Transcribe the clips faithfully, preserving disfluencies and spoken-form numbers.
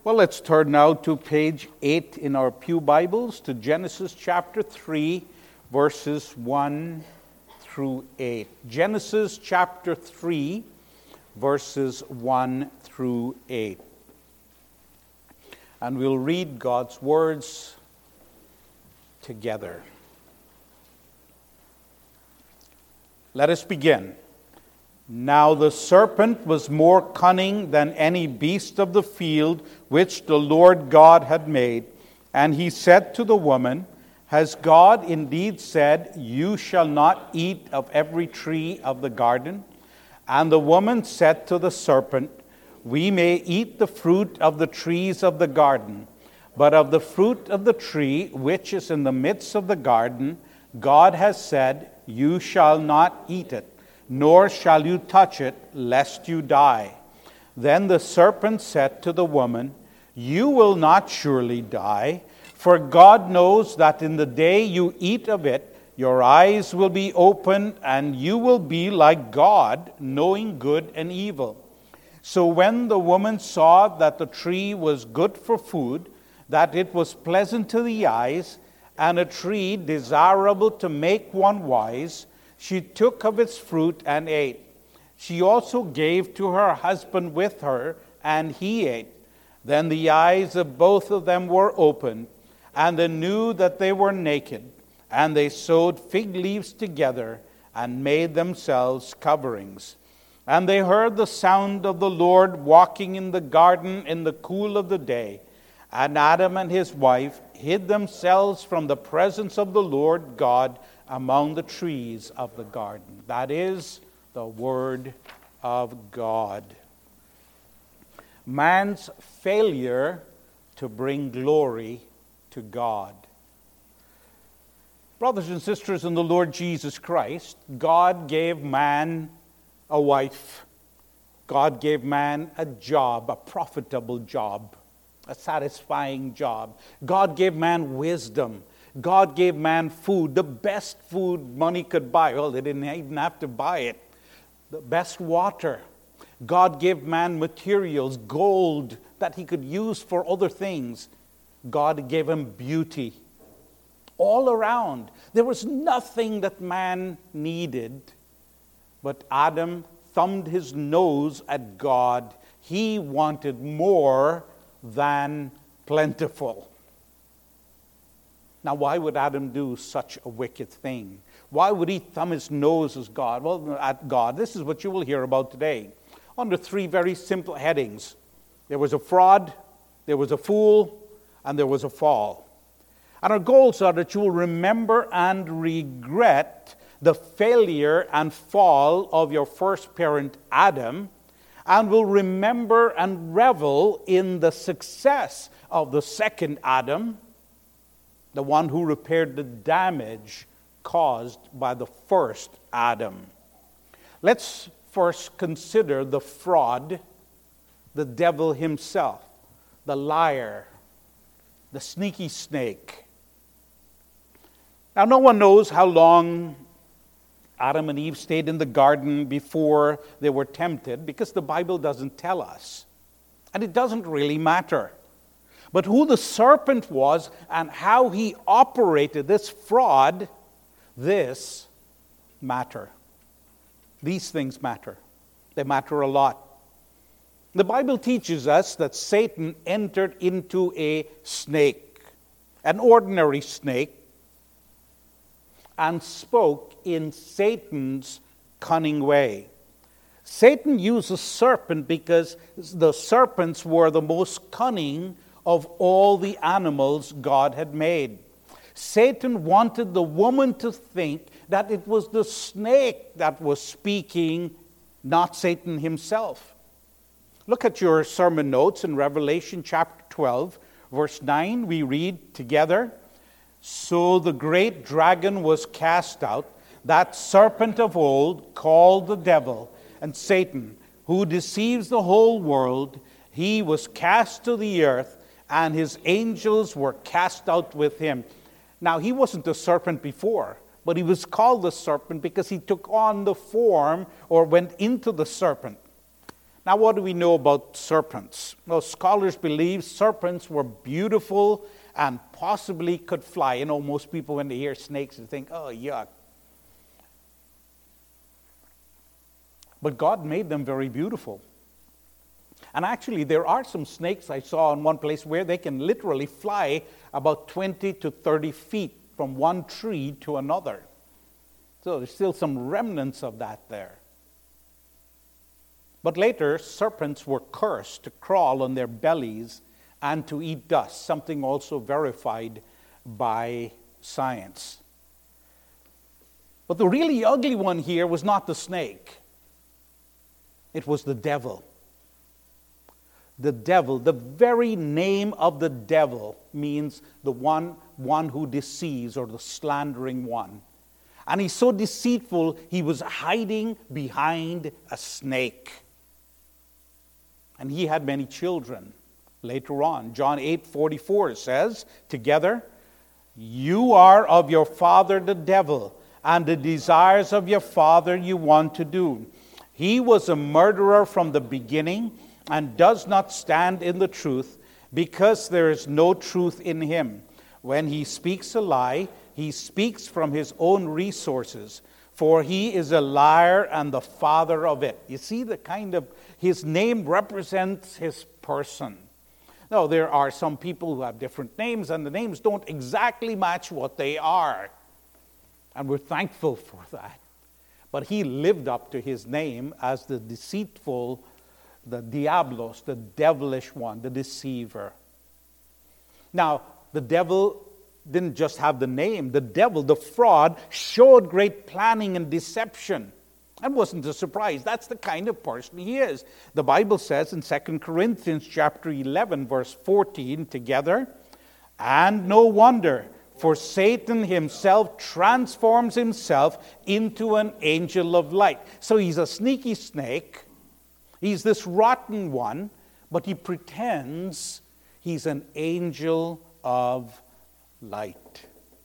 Well, let's turn now to page eight in our Pew Bibles, to Genesis chapter three, verses one through eight. Genesis chapter three, verses one through eight. And we'll read God's words together. Let us begin. Now the serpent was more cunning than any beast of the field which the Lord God had made. And he said to the woman, Has God indeed said, You shall not eat of every tree of the garden? And the woman said to the serpent, We may eat the fruit of the trees of the garden, but of the fruit of the tree which is in the midst of the garden, God has said, You shall not eat it, nor shall you touch it, lest you die. Then the serpent said to the woman, You will not surely die, for God knows that in the day you eat of it, your eyes will be opened, and you will be like God, knowing good and evil. So when the woman saw that the tree was good for food, that it was pleasant to the eyes, and a tree desirable to make one wise, she took of its fruit and ate. She also gave to her husband with her, and he ate. Then the eyes of both of them were opened, and they knew that they were naked. And they sewed fig leaves together and made themselves coverings. And they heard the sound of the Lord walking in the garden in the cool of the day. And Adam and his wife hid themselves from the presence of the Lord God among the trees of the garden. That is the word of God. Man's failure to bring glory to God. Brothers and sisters in the Lord Jesus Christ, God gave man a wife. God gave man a job, a profitable job, a satisfying job. God gave man wisdom. God gave man food, the best food money could buy. Well, they didn't even have to buy it. The best water. God gave man materials, gold that he could use for other things. God gave him beauty. All around. There was nothing that man needed. But Adam thumbed his nose at God. He wanted more than plentiful. Now, why would Adam do such a wicked thing? Why would he thumb his nose as God? Well, at God. This is what you will hear about today. Under three very simple headings. There was a fraud, there was a fool, and there was a fall. And our goals are that you will remember and regret the failure and fall of your first parent, Adam, and will remember and revel in the success of the second Adam, the one who repaired the damage caused by the first Adam. Let's first consider the fraud, the devil himself, the liar, the sneaky snake. Now, no one knows how long Adam and Eve stayed in the garden before they were tempted, because the Bible doesn't tell us. And it doesn't really matter. But who the serpent was and how he operated this fraud, this matter. These things matter. They matter a lot. The Bible teaches us that Satan entered into a snake, an ordinary snake, and spoke in Satan's cunning way. Satan used a serpent because the serpents were the most cunning of all the animals God had made. Satan wanted the woman to think that it was the snake that was speaking, not Satan himself. Look at your sermon notes in Revelation chapter twelve, verse nine. We read together, So the great dragon was cast out, that serpent of old, called the devil and Satan, who deceives the whole world. He was cast to the earth, and his angels were cast out with him. Now, he wasn't a serpent before, but he was called the serpent because he took on the form or went into the serpent. Now, what do we know about serpents? Well, scholars believe serpents were beautiful and possibly could fly. You know, most people, when they hear snakes, they think, oh, yuck. But God made them very beautiful. And actually, there are some snakes I saw in one place where they can literally fly about twenty to thirty feet from one tree to another. So there's still some remnants of that there. But later, serpents were cursed to crawl on their bellies and to eat dust, something also verified by science. But the really ugly one here was not the snake. It was the devil. The devil, the very name of the devil means the one, one who deceives, or the slandering one. And he's so deceitful, he was hiding behind a snake. And he had many children later on. John eight forty-four says, together, you are of your father the devil, and the desires of your father you want to do. He was a murderer from the beginning, and does not stand in the truth, because there is no truth in him. When he speaks a lie, he speaks from his own resources, for he is a liar and the father of it. You see the kind of, his name represents his person. Now, there are some people who have different names, and the names don't exactly match what they are. And we're thankful for that. But he lived up to his name as the deceitful, the diablos, the devilish one, the deceiver. Now, the devil didn't just have the name. The devil, the fraud, showed great planning and deception. That wasn't a surprise. That's the kind of person he is. The Bible says in Second Corinthians chapter eleven, verse fourteen, together, and no wonder, for Satan himself transforms himself into an angel of light. So he's a sneaky snake. He's this rotten one, but he pretends he's an angel of light.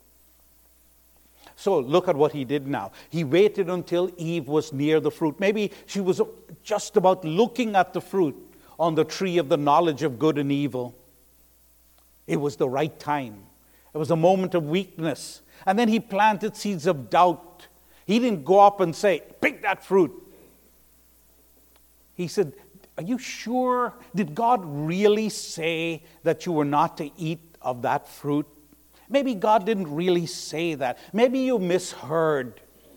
So look at what he did now. He waited until Eve was near the fruit. Maybe she was just about looking at the fruit on the tree of the knowledge of good and evil. It was the right time. It was a moment of weakness. And then he planted seeds of doubt. He didn't go up and say, pick that fruit. He said, are you sure? Did God really say that you were not to eat of that fruit? Maybe God didn't really say that. Maybe you misheard.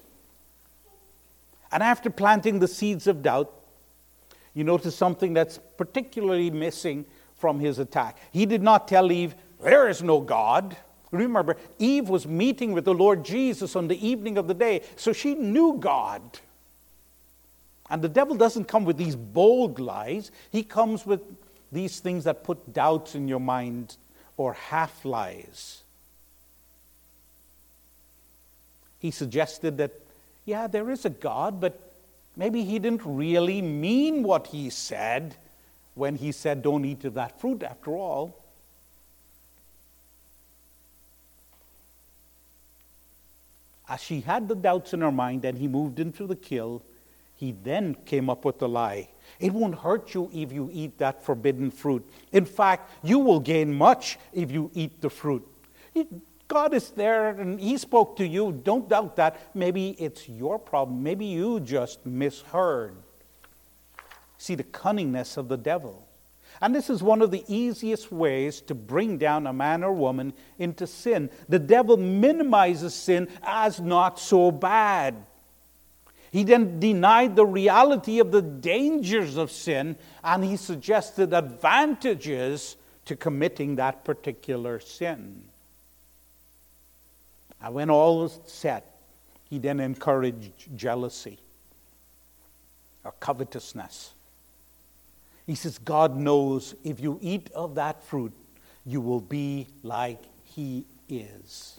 And after planting the seeds of doubt, you notice something that's particularly missing from his attack. He did not tell Eve, there is no God. Remember, Eve was meeting with the Lord Jesus on the evening of the day, so she knew God. And the devil doesn't come with these bold lies. He comes with these things that put doubts in your mind, or half lies. He suggested that, yeah, there is a God, but maybe he didn't really mean what he said when he said, don't eat of that fruit after all. As she had the doubts in her mind and he moved into the kill, he then came up with the lie. It won't hurt you if you eat that forbidden fruit. In fact, you will gain much if you eat the fruit. God is there and he spoke to you. Don't doubt that. Maybe it's your problem. Maybe you just misheard. See the cunningness of the devil. And this is one of the easiest ways to bring down a man or woman into sin. The devil minimizes sin as not so bad. He then denied the reality of the dangers of sin, and he suggested advantages to committing that particular sin. And when all was set, he then encouraged jealousy or covetousness. He says, God knows if you eat of that fruit, you will be like he is.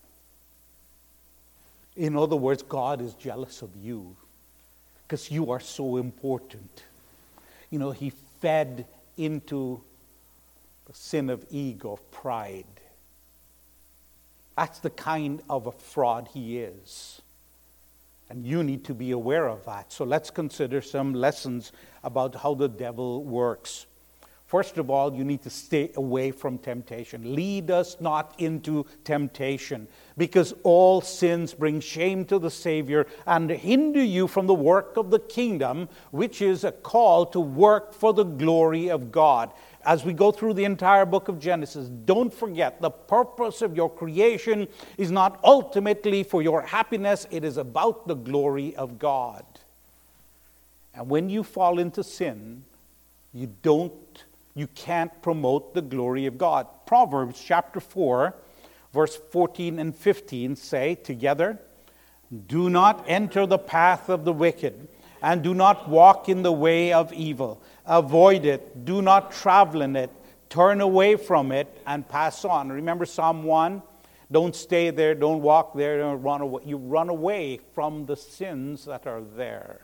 In other words, God is jealous of you because you are so important. You know, he fed into the sin of ego, of pride. That's the kind of a fraud he is. And you need to be aware of that. So let's consider some lessons about how the devil works. First of all, you need to stay away from temptation. Lead us not into temptation, because all sins bring shame to the Savior and hinder you from the work of the kingdom, which is a call to work for the glory of God. As we go through the entire book of Genesis, don't forget the purpose of your creation is not ultimately for your happiness. It is about the glory of God. And when you fall into sin, you don't You can't promote the glory of God. Proverbs chapter four, verse fourteen and fifteen say together, "Do not enter the path of the wicked, and do not walk in the way of evil. Avoid it, do not travel in it, turn away from it, and pass on." Remember Psalm one? Don't stay there, don't walk there, don't run away. You run away from the sins that are there.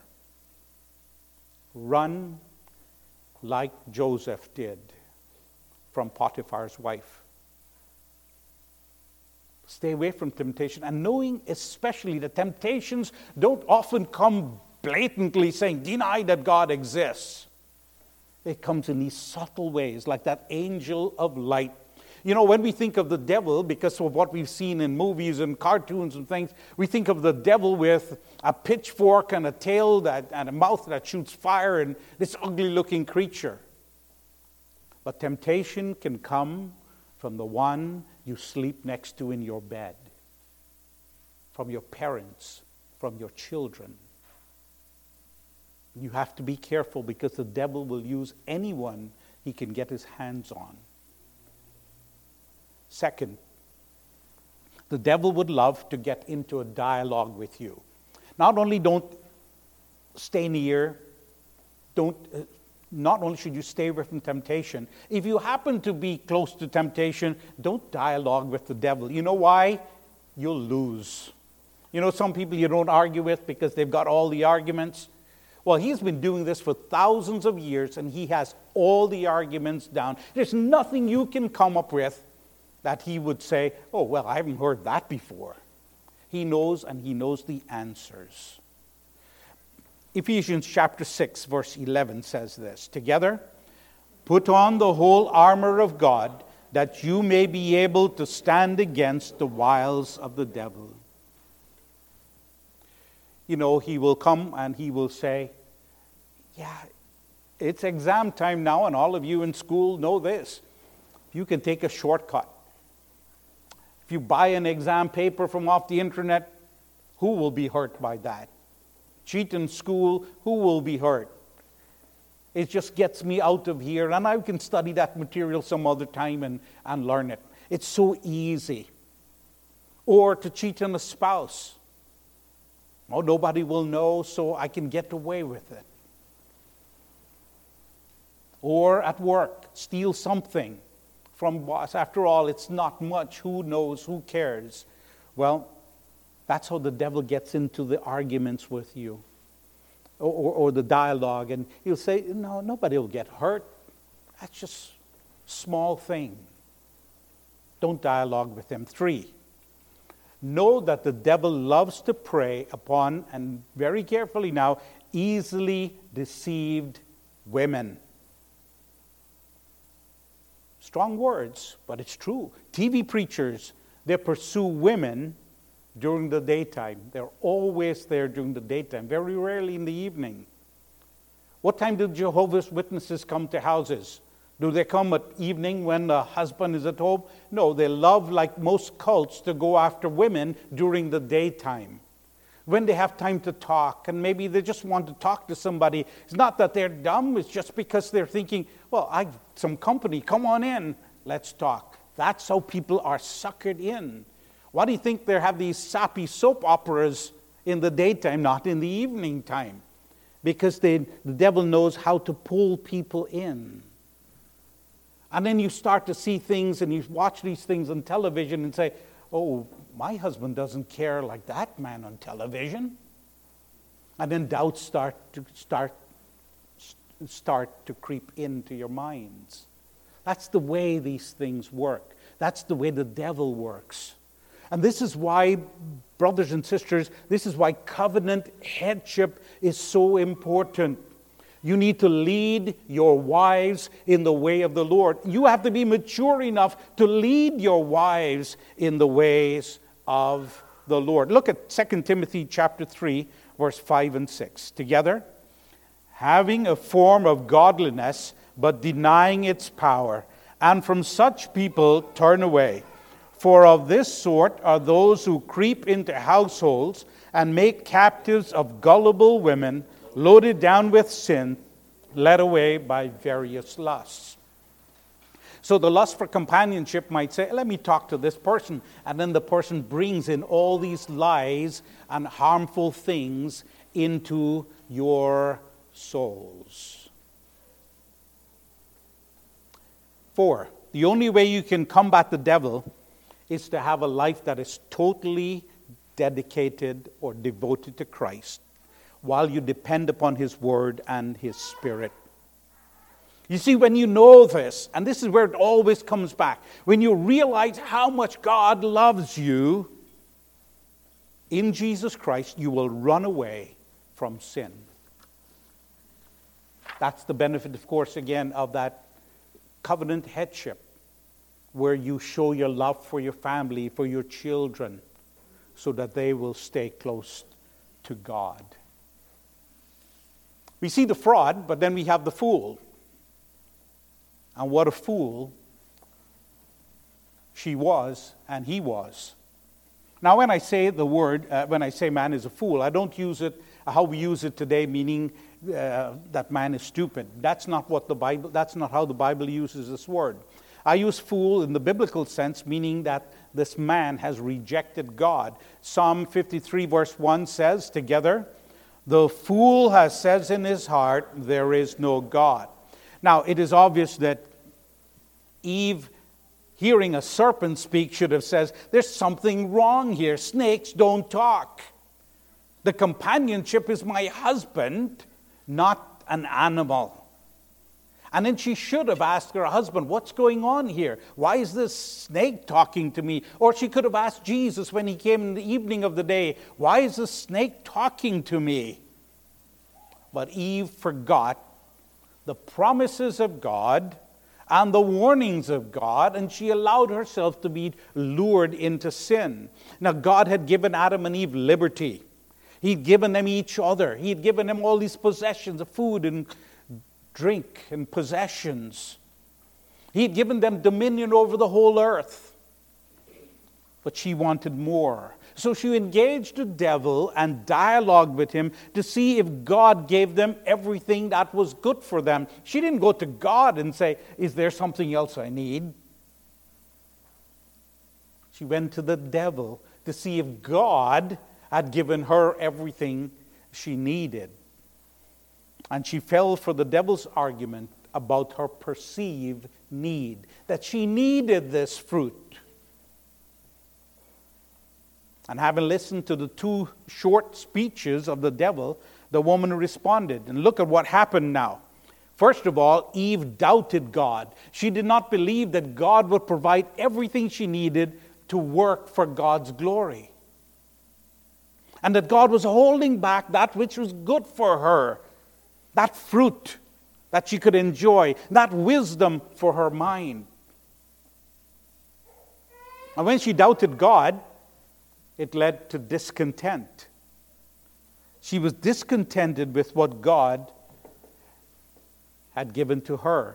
Run like Joseph did from Potiphar's wife. Stay away from temptation, and knowing especially that temptations don't often come blatantly saying, deny that God exists. It comes in these subtle ways, like that angel of light. You know, when we think of the devil, because of what we've seen in movies and cartoons and things, we think of the devil with a pitchfork and a tail that, and a mouth that shoots fire and this ugly-looking creature. But temptation can come from the one you sleep next to in your bed, from your parents, from your children. You have to be careful, because the devil will use anyone he can get his hands on. Second, the devil would love to get into a dialogue with you. Not only don't stay near, don't, uh, not only should you stay away from temptation, if you happen to be close to temptation, don't dialogue with the devil. You know why? You'll lose. You know some people you don't argue with because they've got all the arguments? Well, he's been doing this for thousands of years, and he has all the arguments down. There's nothing you can come up with that he would say, oh, well, I haven't heard that before. He knows, and he knows the answers. Ephesians chapter six, verse eleven says this, together, "Put on the whole armor of God, that you may be able to stand against the wiles of the devil." You know, he will come and he will say, yeah, it's exam time now, and all of you in school know this. You can take a shortcut. If you buy an exam paper from off the internet, who will be hurt by that? Cheat in school, who will be hurt? It just gets me out of here, and I can study that material some other time and, and learn it. It's so easy. Or to cheat on a spouse. Oh, nobody will know, so I can get away with it. Or at work, steal something from boss. After all, it's not much. Who knows? Who cares? Well, that's how the devil gets into the arguments with you, or, or, or the dialogue. And he'll say, no, nobody will get hurt. That's just a small thing. Don't dialogue with him. Three, know that the devil loves to prey upon, and very carefully now, easily deceived women. Strong words, but it's true. T V preachers, they pursue women during the daytime. They're always there during the daytime, very rarely in the evening. What time do Jehovah's Witnesses come to houses? Do they come at evening when the husband is at home? No, they love, like most cults, to go after women during the daytime. When they have time to talk, and maybe they just want to talk to somebody. It's not that they're dumb, it's just because they're thinking, well, I've some company, come on in, let's talk. That's how people are suckered in. Why do you think they have these sappy soap operas in the daytime, not in the evening time? Because they, the devil knows how to pull people in. And then you start to see things, and you watch these things on television and say, oh, my husband doesn't care like that man on television. And then doubts start to start start to creep into your minds. That's the way these things work. That's the way the devil works. And this is why, brothers and sisters, this is why covenant headship is so important. You need to lead your wives in the way of the Lord. You have to be mature enough to lead your wives in the ways of the Lord. Look at Second Timothy chapter three, verse five and six. Together, having a form of godliness, but denying its power, and from such people turn away. For of this sort are those who creep into households and make captives of gullible women, loaded down with sin, led away by various lusts. So the lust for companionship might say, let me talk to this person. And then the person brings in all these lies and harmful things into your souls. Four, the only way you can combat the devil is to have a life that is totally dedicated or devoted to Christ, while you depend upon His Word and His Spirit. You see, when you know this, and this is where it always comes back, when you realize how much God loves you in Jesus Christ, you will run away from sin. That's the benefit, of course, again, of that covenant headship, where you show your love for your family, for your children, so that they will stay close to God. We see the fraud, but then we have the fool. And what a fool she was and he was. Now, when I say the word, uh, when I say man is a fool, I don't use it how we use it today, meaning uh, that man is stupid. That's not what the Bible. That's not how the Bible uses this word. I use fool in the biblical sense, meaning that this man has rejected God. Psalm fifty-three, verse one says, together, the fool has said in his heart, there is no God. Now, it is obvious that Eve, hearing a serpent speak, should have said, there's something wrong here. Snakes don't talk. The companionship is my husband, not an animal. And then she should have asked her husband, what's going on here? Why is this snake talking to me? Or she could have asked Jesus when he came in the evening of the day, why is this snake talking to me? But Eve forgot the promises of God and the warnings of God, and she allowed herself to be lured into sin. Now, God had given Adam and Eve liberty. He'd given them each other. He'd given them all these possessions of food and drink and possessions. He'd given them dominion over the whole earth. But she wanted more. So she engaged the devil and dialogued with him to see if God gave them everything that was good for them. She didn't go to God and say, is there something else I need? She went to the devil to see if God had given her everything she needed. And she fell for the devil's argument about her perceived need, that she needed this fruit. And having listened to the two short speeches of the devil, the woman responded. And look at what happened now. First of all, Eve doubted God. She did not believe that God would provide everything she needed to work for God's glory. And that God was holding back that which was good for her. That fruit that she could enjoy, that wisdom for her mind. And when she doubted God, it led to discontent. She was discontented with what God had given to her.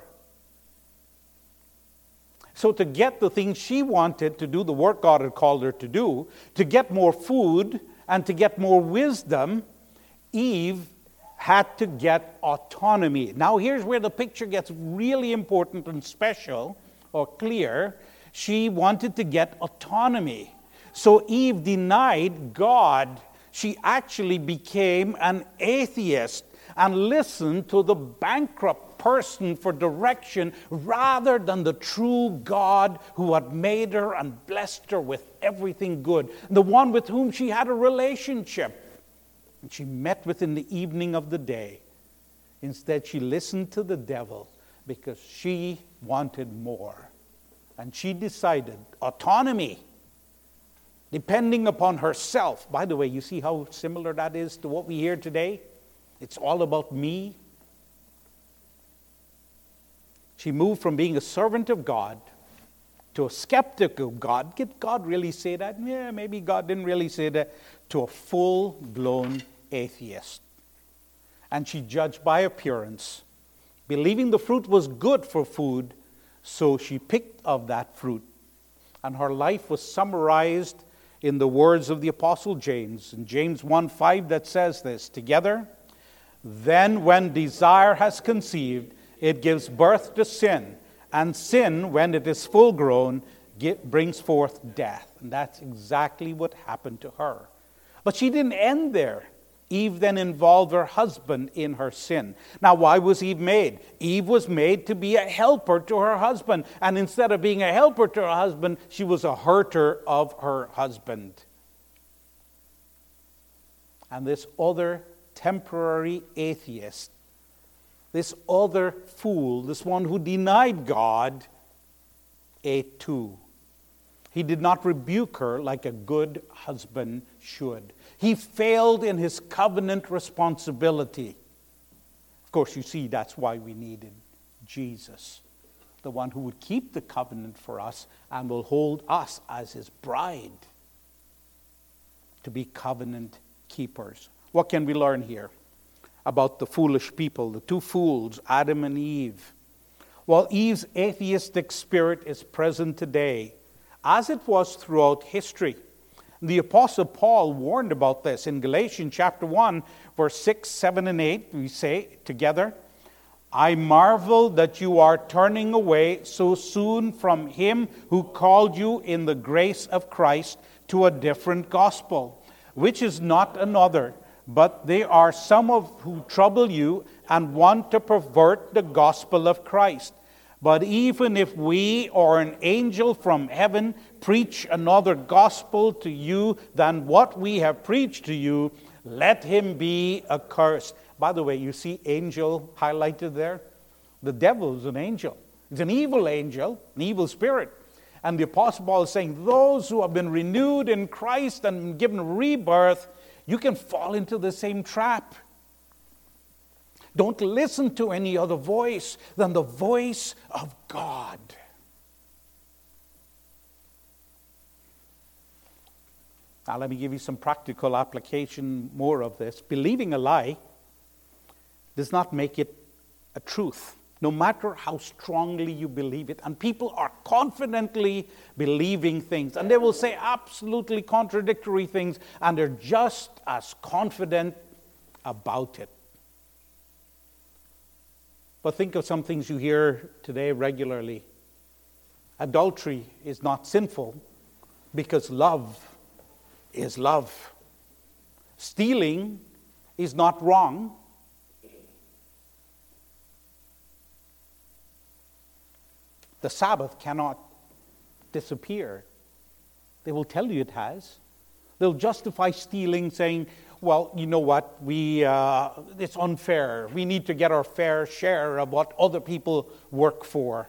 So to get the things she wanted to do, the work God had called her to do, to get more food and to get more wisdom, Eve had to get autonomy. Now here's where the picture gets really important and special or clear. She wanted to get autonomy. So Eve denied God. She actually became an atheist and listened to the bankrupt person for direction rather than the true God who had made her and blessed her with everything good, the one with whom she had a relationship. And she met with in the evening of the day. Instead, she listened to the devil because she wanted more. And she decided autonomy. depending upon herself. By the way, you see how similar that is to what we hear today? It's all about me. She moved from being a servant of God to a skeptic of God. Did God really say that? Yeah, maybe God didn't really say that. To a full-blown atheist. And she judged by appearance, believing the fruit was good for food, so she picked of that fruit. And her life was summarized in the words of the Apostle James, in James one five, that says this, together, then when desire has conceived, it gives birth to sin, and sin, when it is full grown, get, brings forth death. And that's exactly what happened to her. But she didn't end there. Eve then involved her husband in her sin. Now, why was Eve made? Eve was made to be a helper to her husband. And instead of being a helper to her husband, she was a hurter of her husband. And this other temporary atheist, this other fool, this one who denied God, ate too. He did not rebuke her like a good husband should. He failed in his covenant responsibility. Of course, you see, that's why we needed Jesus, the one who would keep the covenant for us and will hold us as his bride to be covenant keepers. What can we learn here about the foolish people, the two fools, Adam and Eve? Well, Eve's atheistic spirit is present today, as it was throughout history. The Apostle Paul warned about this in Galatians chapter one, verse six, seven, and eight. We say together, I marvel that you are turning away so soon from him who called you in the grace of Christ to a different gospel, which is not another, but they are some of who trouble you and want to pervert the gospel of Christ. But even if we or an angel from heaven preach another gospel to you than what we have preached to you, let him be accursed. By the way, you see angel highlighted there? The devil is an angel. It's an evil angel, an evil spirit. And the Apostle Paul is saying, those who have been renewed in Christ and given rebirth, you can fall into the same trap. Don't listen to any other voice than the voice of God. Now let me give you some practical application more of this. Believing a lie does not make it a truth, no matter how strongly you believe it. And people are confidently believing things, and they will say absolutely contradictory things, and they're just as confident about it. But think of some things you hear today regularly. Adultery is not sinful because love is love. Stealing is not wrong. The Sabbath cannot disappear. They will tell you it has. They'll justify stealing, saying, well, you know what, we uh, it's unfair. We need to get our fair share of what other people work for.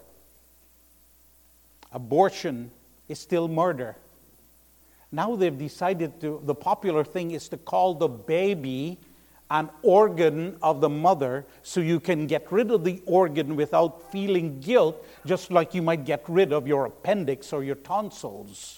Abortion is still murder. Now they've decided to, the popular thing is to call the baby an organ of the mother, so you can get rid of the organ without feeling guilt, just like you might get rid of your appendix or your tonsils.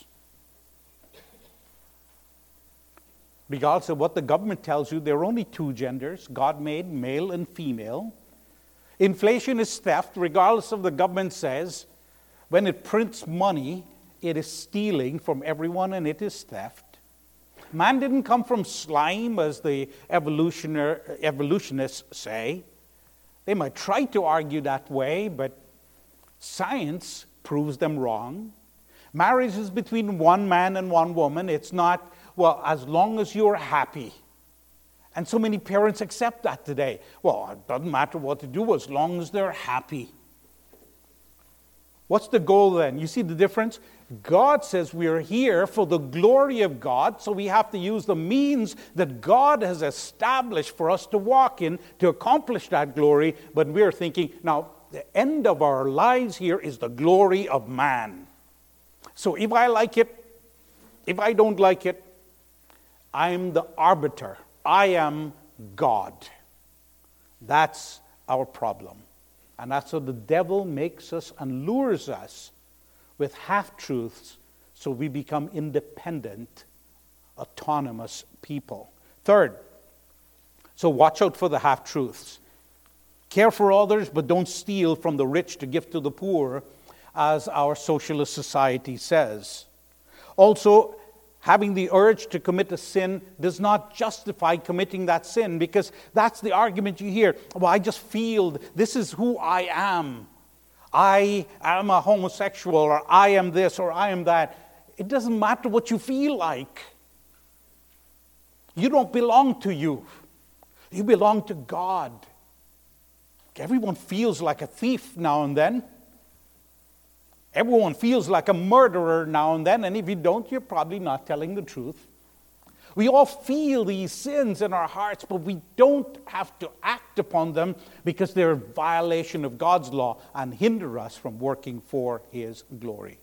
Regardless of what the government tells you, there are only two genders, God made, male and female. Inflation is theft, regardless of what the government says. When it prints money, it is stealing from everyone, and it is theft. Man didn't come from slime, as the evolutioner, evolutionists say. They might try to argue that way, but science proves them wrong. Marriage is between one man and one woman. It's not, well, as long as you're happy. And so many parents accept that today. Well, it doesn't matter what to do as long as they're happy. What's the goal then? You see the difference? God says we are here for the glory of God, so we have to use the means that God has established for us to walk in to accomplish that glory. But we're thinking, now, the end of our lives here is the glory of man. So if I like it, If I don't like it, I'm the arbiter. I am God. That's our problem. And that's how the devil makes us and lures us with half-truths so we become independent, autonomous people. Third, so watch out for the half-truths. Care for others, but don't steal from the rich to give to the poor, as our socialist society says. Also, having the urge to commit a sin does not justify committing that sin, because that's the argument you hear. Well, I just feel this is who I am. I am a homosexual, or I am this, or I am that. It doesn't matter what you feel like. You don't belong to you. You belong to God. Everyone feels like a thief now and then. Everyone feels like a murderer now and then, and if you don't, you're probably not telling the truth. We all feel these sins in our hearts, but we don't have to act upon them because they're a violation of God's law and hinder us from working for His glory.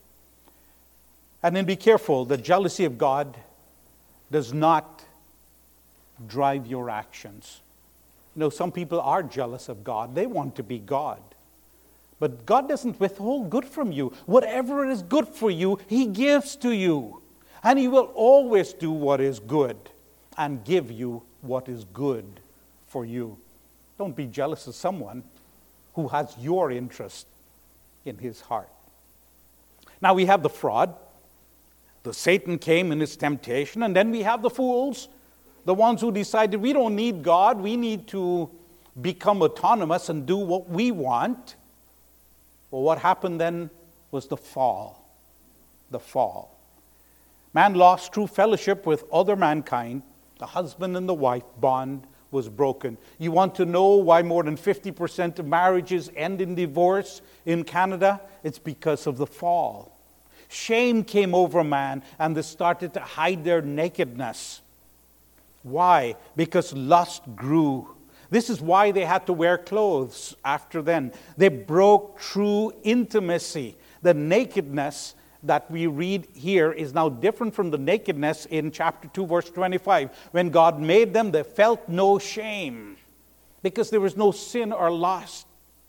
And then be careful, the jealousy of God does not drive your actions. You know, some people are jealous of God. They want to be God. But God doesn't withhold good from you. Whatever is good for you, He gives to you. And He will always do what is good and give you what is good for you. Don't be jealous of someone who has your interest in his heart. Now we have the fraud. The Satan came in his temptation. And then we have the fools, the ones who decided we don't need God. We need to become autonomous and do what we want. Well, what happened then was the fall. The fall. Man lost true fellowship with other mankind. The husband and the wife bond was broken. You want to know why more than fifty percent of marriages end in divorce in Canada? It's because of the fall. Shame came over man, and they started to hide their nakedness. Why? Because lust grew. This is why they had to wear clothes after then. They broke true intimacy. The nakedness that we read here is now different from the nakedness in chapter two, verse twenty-five. When God made them, they felt no shame because there was no sin or lust.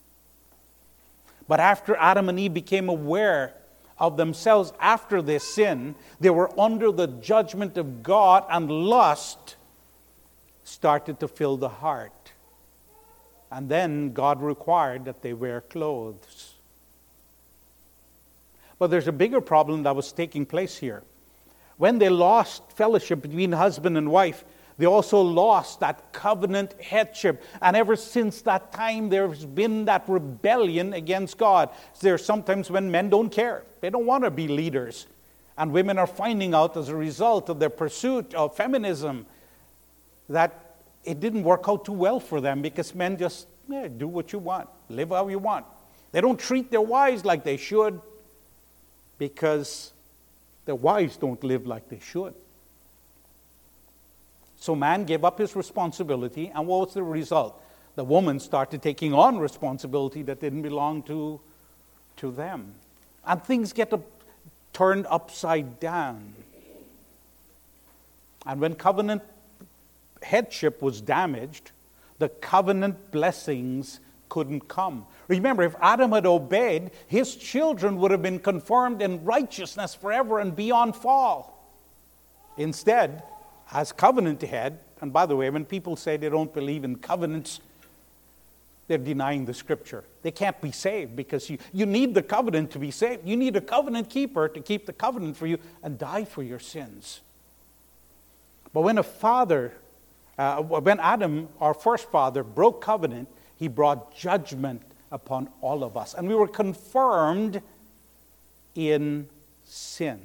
But after Adam and Eve became aware of themselves after this sin, they were under the judgment of God, and lust started to fill the heart. And then God required that they wear clothes. But there's a bigger problem that was taking place here. When they lost fellowship between husband and wife, they also lost that covenant headship. And ever since that time, there's been that rebellion against God. There's sometimes when men don't care. They don't want to be leaders. And women are finding out as a result of their pursuit of feminism that it didn't work out too well for them, because men just yeah, do what you want, live how you want. They don't treat their wives like they should because their wives don't live like they should. So man gave up his responsibility, and what was the result? The woman started taking on responsibility that didn't belong to, to them. And things get up, turned upside down. And when covenant headship was damaged, the covenant blessings couldn't come. Remember, if Adam had obeyed, his children would have been confirmed in righteousness forever and beyond fall. Instead, as covenant head, and by the way, when people say they don't believe in covenants, they're denying the Scripture. They can't be saved because you, you need the covenant to be saved. You need a covenant keeper to keep the covenant for you and die for your sins. But when a father Uh, when Adam, our first father, broke covenant, he brought judgment upon all of us. And we were confirmed in sin.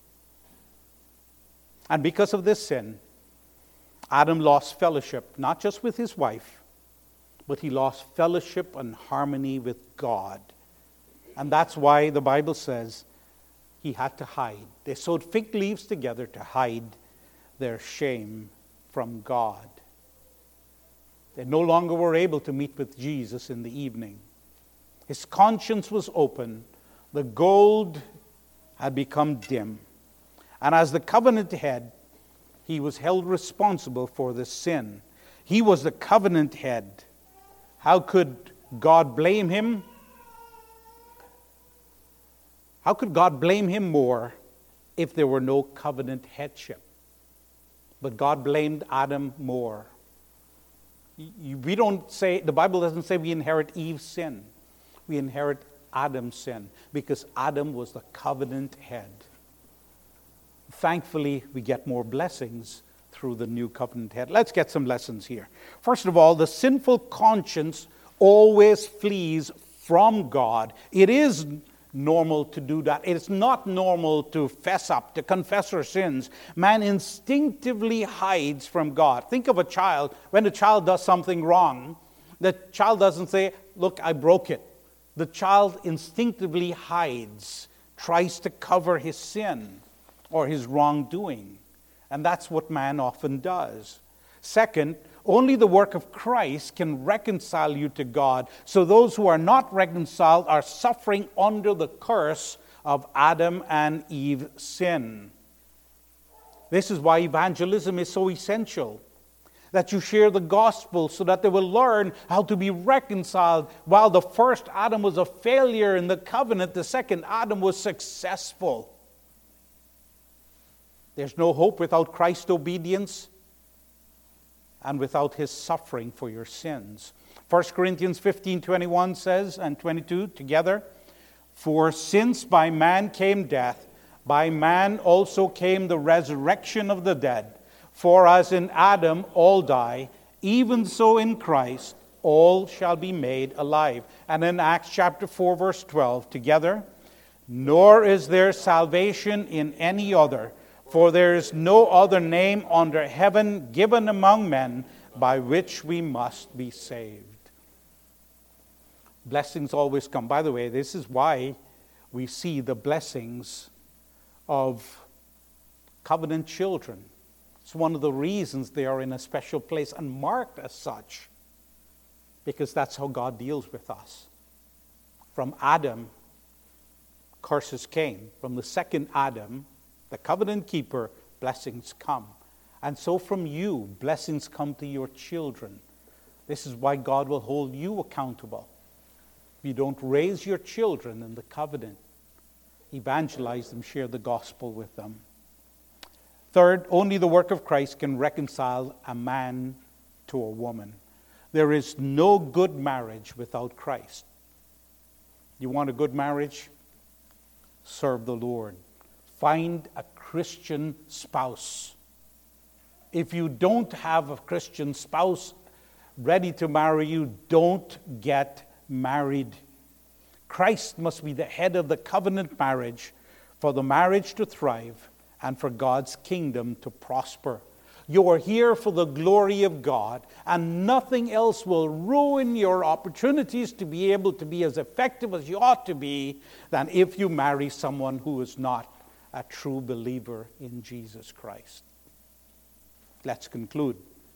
And because of this sin, Adam lost fellowship, not just with his wife, but he lost fellowship and harmony with God. And that's why the Bible says he had to hide. They sewed fig leaves together to hide their shame from God. They no longer were able to meet with Jesus in the evening. His conscience was open. The gold had become dim. And as the covenant head, he was held responsible for this sin. He was the covenant head. How could God blame him? How could God blame him more if there were no covenant headship? But God blamed Adam more. We don't say, the Bible doesn't say we inherit Eve's sin. We inherit Adam's sin because Adam was the covenant head. Thankfully, we get more blessings through the new covenant head. Let's get some lessons here. First of all, the sinful conscience always flees from God. It is normal to do that. It's not normal to fess up, to confess our sins. Man instinctively hides from God. Think of a child. When a child does something wrong, the child doesn't say, look, I broke it. The child instinctively hides, tries to cover his sin or his wrongdoing. And that's what man often does. Second, only the work of Christ can reconcile you to God. So those who are not reconciled are suffering under the curse of Adam and Eve's sin. This is why evangelism is so essential. That you share the gospel so that they will learn how to be reconciled. While the first Adam was a failure in the covenant, the second Adam was successful. There's no hope without Christ's obedience and without his suffering for your sins. First Corinthians fifteen twenty-one says, and twenty-two together, for since by man came death, by man also came the resurrection of the dead. For as in Adam all die, even so in Christ all shall be made alive. And in Acts chapter four verse twelve together, nor is there salvation in any other, for there is no other name under heaven given among men by which we must be saved. Blessings always come. By the way, this is why we see the blessings of covenant children. It's one of the reasons they are in a special place and marked as such, because that's how God deals with us. From Adam, curses came. From the second Adam, the covenant keeper, blessings come. And so from you, blessings come to your children. This is why God will hold you accountable. If you don't raise your children in the covenant, evangelize them, share the gospel with them. Third, only the work of Christ can reconcile a man to a woman. There is no good marriage without Christ. You want a good marriage? Serve the Lord. Find a Christian spouse. If you don't have a Christian spouse ready to marry you, don't get married. Christ must be the head of the covenant marriage for the marriage to thrive and for God's kingdom to prosper. You are here for the glory of God, and nothing else will ruin your opportunities to be able to be as effective as you ought to be than if you marry someone who is not a true believer in Jesus Christ. Let's conclude.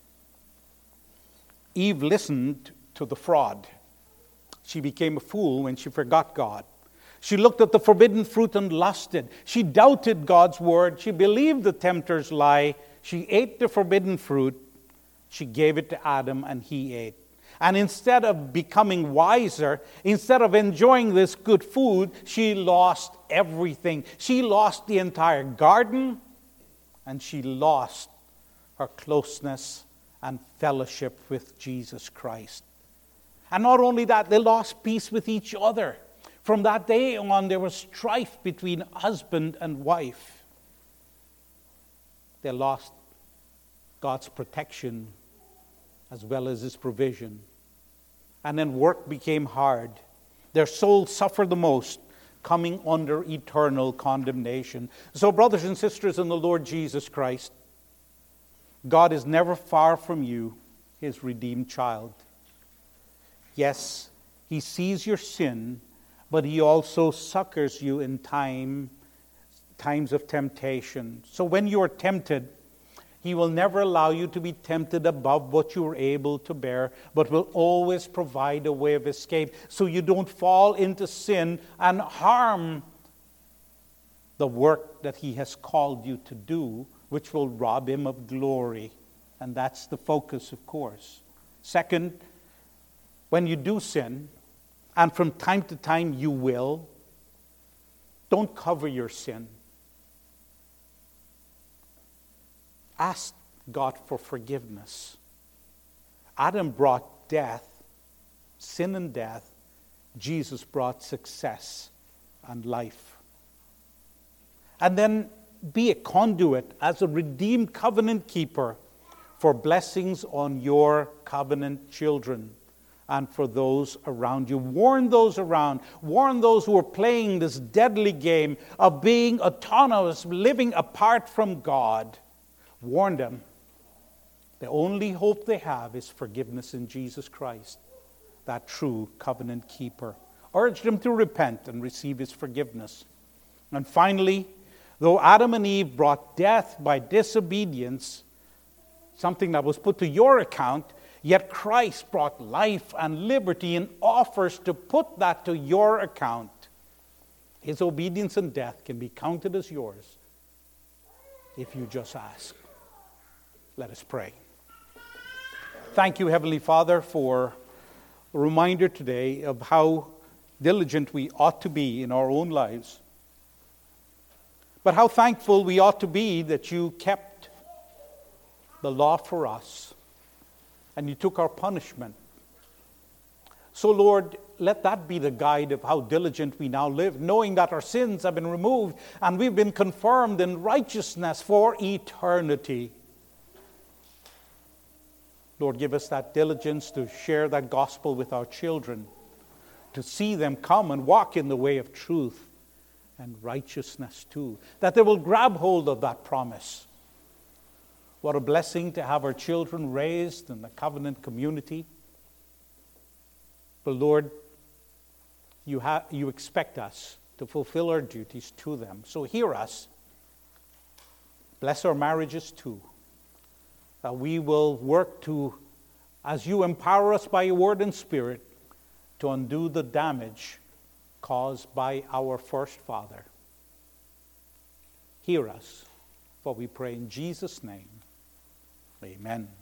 Eve listened to the fraud. She became a fool when she forgot God. She looked at the forbidden fruit and lusted. She doubted God's word. She believed the tempter's lie. She ate the forbidden fruit. She gave it to Adam and he ate. And instead of becoming wiser, instead of enjoying this good food, she lost everything. She lost the entire garden, and she lost her closeness and fellowship with Jesus Christ. And not only that, they lost peace with each other. From that day on, there was strife between husband and wife. They lost God's protection as well as his provision. And then work became hard. Their souls suffered the most, coming under eternal condemnation. So, brothers and sisters in the Lord Jesus Christ, God is never far from you, his redeemed child. Yes, he sees your sin, but he also succors you in time, times of temptation. So when you are tempted, he will never allow you to be tempted above what you are able to bear, but will always provide a way of escape so you don't fall into sin and harm the the work that he has called you to do, which will rob him of glory. And that's the focus, of course. Second, when you do sin, and from time to time you will, don't cover your sin. Ask God for forgiveness. Adam brought death, sin and death. Jesus brought success and life. And then be a conduit as a redeemed covenant keeper for blessings on your covenant children and for those around you. Warn those around. Warn those who are playing this deadly game of being autonomous, living apart from God. Warn them. The only hope they have is forgiveness in Jesus Christ, that true covenant keeper. Urge them to repent and receive his forgiveness. And finally, though Adam and Eve brought death by disobedience, something that was put to your account, yet Christ brought life and liberty and offers to put that to your account. His obedience and death can be counted as yours if you just ask. Let us pray. Thank you, Heavenly Father, for a reminder today of how diligent we ought to be in our own lives. But how thankful we ought to be that you kept the law for us and you took our punishment. So, Lord, let that be the guide of how diligent we now live, knowing that our sins have been removed and we've been confirmed in righteousness for eternity. Lord, give us that diligence to share that gospel with our children, to see them come and walk in the way of truth and righteousness too, that they will grab hold of that promise. What a blessing to have our children raised in the covenant community. But Lord, you, ha- you expect us to fulfill our duties to them. So hear us. Bless our marriages too. That we will work to, as you empower us by your word and spirit, to undo the damage caused by our first father. Hear us, for we pray in Jesus' name. Amen.